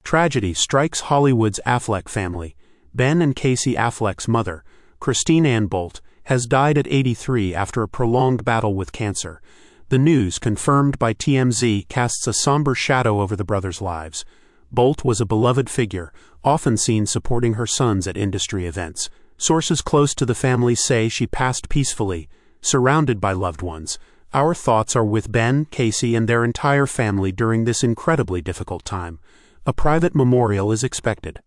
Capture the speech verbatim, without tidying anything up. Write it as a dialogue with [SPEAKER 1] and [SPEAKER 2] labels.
[SPEAKER 1] Tragedy strikes Hollywood's Affleck family. Ben and Casey Affleck's mother, Christine Ann Bolt, has died at eighty-three after a prolonged battle with cancer. The news, confirmed by T M Z, casts a somber shadow over the brothers' lives. Bolt was a beloved figure, often seen supporting her sons at industry events. Sources close to the family say she passed peacefully, surrounded by loved ones. Our thoughts are with Ben, Casey, and their entire family during this incredibly difficult time. A private memorial is expected.